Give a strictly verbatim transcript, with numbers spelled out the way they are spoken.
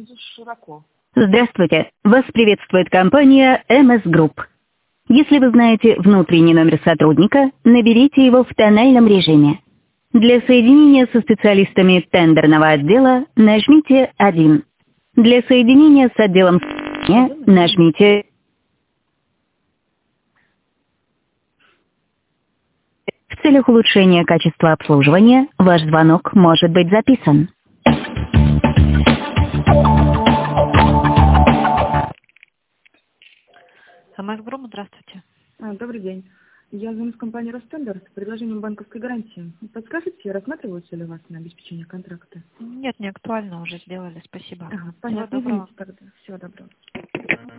широко. Здравствуйте. Вас приветствует компания эм эс Group. Если вы знаете внутренний номер сотрудника, наберите его в тональном режиме. Для соединения со специалистами тендерного отдела нажмите один. Для соединения с отделом нажмите. В целях улучшения качества обслуживания ваш звонок может быть записан. эм эс Group, здравствуйте. А, добрый день. Я звоню с компании Ростендер с предложением банковской гарантии. Подскажите, рассматриваются ли у вас на обеспечение контракта? Нет, не актуально, уже сделали, спасибо. Ага, Всего понятно, доброго. извините тогда. Всего доброго.